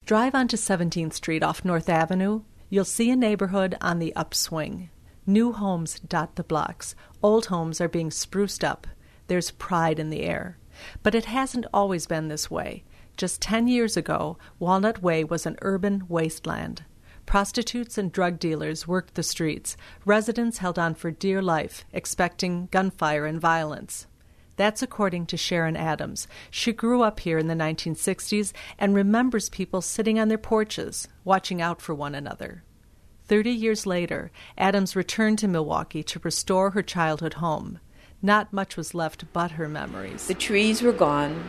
Drive onto 17th Street off North Avenue. You'll see a neighborhood on the upswing. New homes dot the blocks. Old homes are being spruced up. There's pride in the air. But it hasn't always been this way. Just 10 years ago, Walnut Way was an urban wasteland. Prostitutes and drug dealers worked the streets. Residents held on for dear life, expecting gunfire and violence. That's according to Sharon Adams. She grew up here in the 1960s and remembers people sitting on their porches, watching out for one another. 30 years later, Adams returned to Milwaukee to restore her childhood home. Not much was left but her memories. The trees were gone.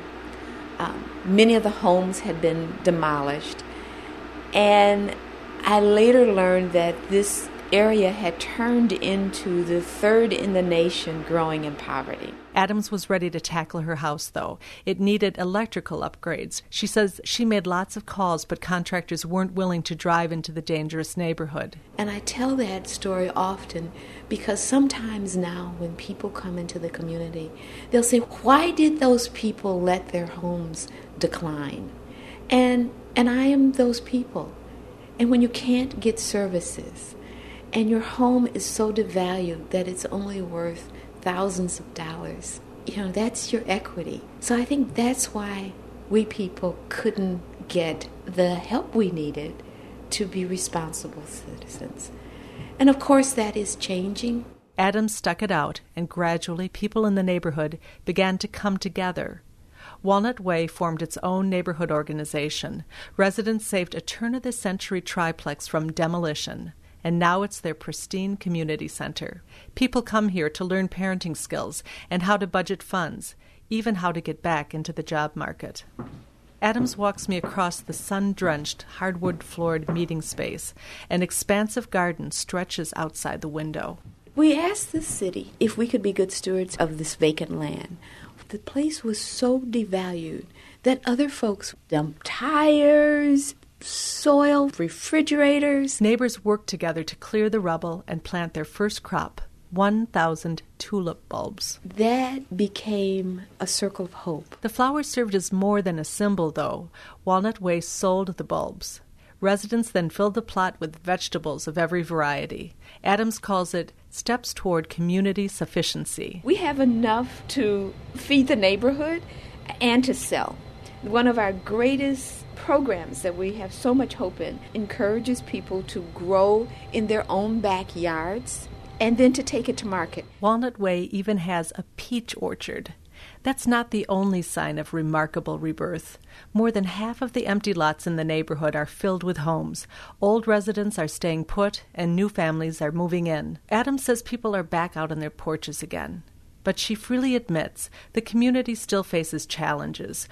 Many of the homes had been demolished. And I later learned that this area had turned into the third in the nation growing in poverty. Adams was ready to tackle her house, though. It needed electrical upgrades. She says she made lots of calls, but contractors weren't willing to drive into the dangerous neighborhood. And I tell that story often because sometimes now when people come into the community, they'll say, why did those people let their homes decline? And I am those people. And when you can't get services, and your home is so devalued that it's only worth thousands of dollars, that's your equity. So I think that's why we people couldn't get the help we needed to be responsible citizens. And of course that is changing. Adams stuck it out, and gradually people in the neighborhood began to come together. Walnut Way formed its own neighborhood organization. Residents saved a turn-of-the-century triplex from demolition, and now it's their pristine community center. People come here to learn parenting skills and how to budget funds, even how to get back into the job market. Adams walks me across the sun-drenched, hardwood-floored meeting space. An expansive garden stretches outside the window. We asked the city if we could be good stewards of this vacant land. The place was so devalued that other folks dumped tires, soil, refrigerators. Neighbors worked together to clear the rubble and plant their first crop, 1,000 tulip bulbs. That became a circle of hope. The flowers served as more than a symbol, though. Walnut Way sold the bulbs. Residents then filled the plot with vegetables of every variety. Adams calls it steps toward community sufficiency. We have enough to feed the neighborhood and to sell. One of our greatest programs that we have so much hope in encourages people to grow in their own backyards and then to take it to market. Walnut Way even has a peach orchard. That's not the only sign of remarkable rebirth. More than half of the empty lots in the neighborhood are filled with homes. Old residents are staying put, and new families are moving in. Adams says people are back out on their porches again. But she freely admits the community still faces challenges.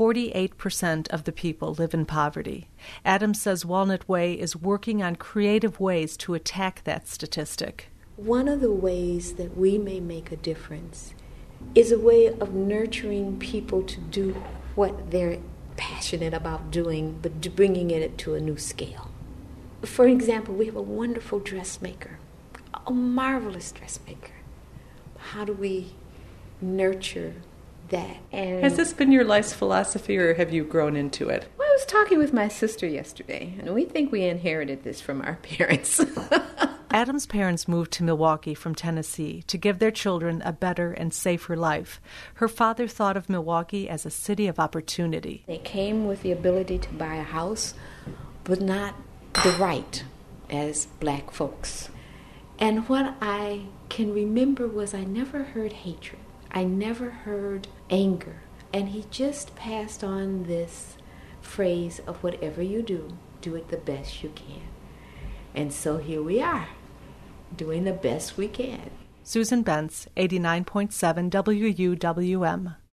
48% of the people live in poverty. Adams says Walnut Way is working on creative ways to attack that statistic. One of the ways that we may make a difference is a way of nurturing people to do what they're passionate about doing, but bringing it to a new scale. For example, we have a wonderful dressmaker, a marvelous dressmaker. How do we nurture that? And has this been your life's philosophy, or have you grown into it? Well, I was talking with my sister yesterday, and we think we inherited this from our parents. Adam's parents moved to Milwaukee from Tennessee to give their children a better and safer life. Her father thought of Milwaukee as a city of opportunity. They came with the ability to buy a house, but not the right as black folks. And what I can remember was I never heard hatred. I never heard anger. And he just passed on this phrase of whatever you do, do it the best you can. And so here we are, doing the best we can. Susan Bentz, 89.7 WUWM.